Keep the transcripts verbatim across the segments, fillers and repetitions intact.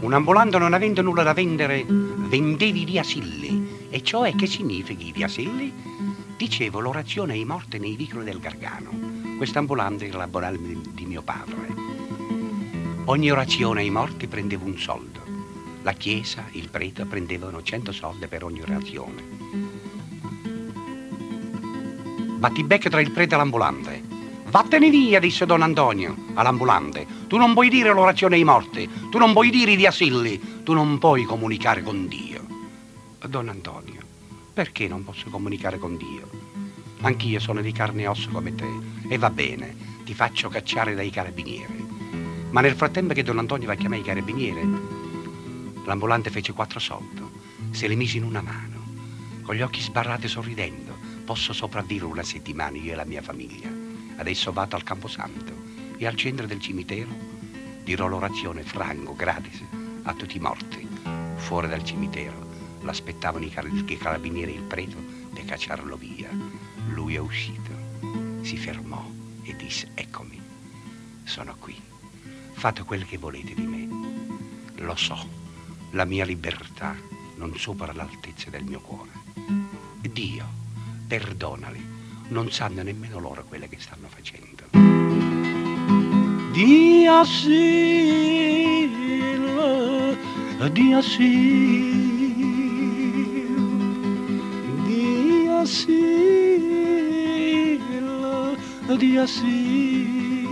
Un ambulante non avendo nulla da vendere, vendevi gli asilli. E cioè che significa gli asilli? Dicevo l'orazione ai morti nei vicoli del Gargano. Quest'ambulante era l'ambulante di mio padre. Ogni orazione ai morti prendeva un soldo. La chiesa, il prete prendevano cento soldi per ogni orazione. Battibecco tra il prete e l'ambulante. Vattene via, disse Don Antonio all'ambulante. Tu non puoi dire l'orazione ai morti, tu non puoi dire gli asilli, tu non puoi comunicare con Dio. Don Antonio, perché non posso comunicare con Dio? Anch'io sono di carne e osso come te. E va bene, ti faccio cacciare dai carabinieri. Ma nel frattempo che Don Antonio va a chiamare i carabinieri, l'ambulante fece quattro soldi, se li mise in una mano, con gli occhi sbarrati sorridendo. Posso sopravvivere una settimana io e la mia famiglia. Adesso vado al Camposanto e al centro del cimitero dirò l'orazione franco, gratis, a tutti i morti. Fuori dal cimitero l'aspettavano i, car- i carabinieri e il prete per cacciarlo via. Lui è uscito, si fermò e disse: eccomi, sono qui, fate quel che volete di me. Lo so, la mia libertà non supera l'altezza del mio cuore. Dio, perdonali, non sanno nemmeno loro quelle che stanno facendo. Dio asil, Dio asil, Dio asil, Dio asil.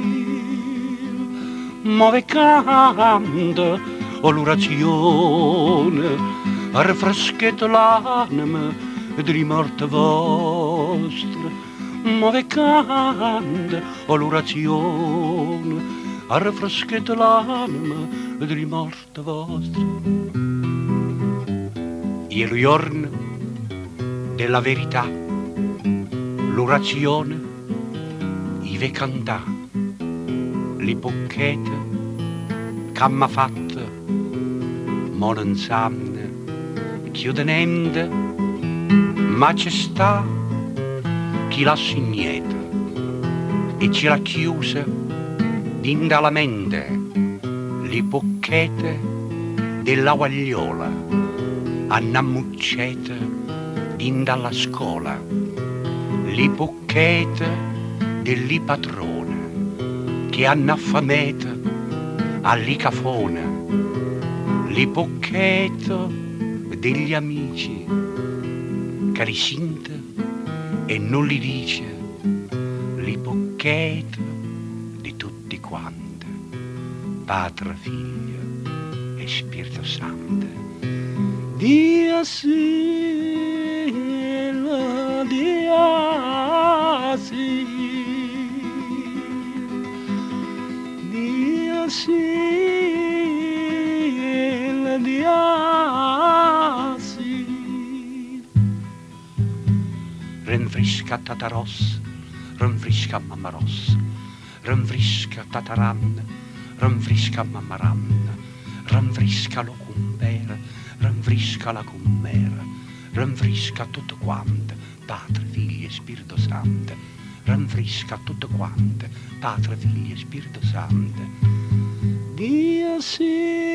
Muove canta o l'orazione, rinfreschete l'anima di morte vostra. Muove canta o l'orazione, rinfreschete l'anima di morte vostra. Il giorno della verità, l'orazione, i ve cantà, li bocchette, camma fatta, mo non sanno, chiudenende, ma c'è sta chi l'ha segnata e ce l'ha chiusa dinda la mente, li bocchette della guagliola, annammuccete dinda la scuola, li bocchette dell'i patrona, che hanno affamata all'icafona, li bocchette degli amici, che li sente e non li dice, li bocchette di tutti quanti, Padre, Figlio e Spirito Santo. Dio asil, Dio asil, Dio asil, Dio asil. Rinfresca Tataros, rinfresca Mammaros, rinfresca Tataran, rinfresca Mammaran, rinfresca lo cumbera, rinfresca la cumbera, rinfresca tutto quanto, Padre, Figlio e Spirito Santo, rinfresca tutto quanto, Padre, Figlio e Spirito Santo. Dio asil.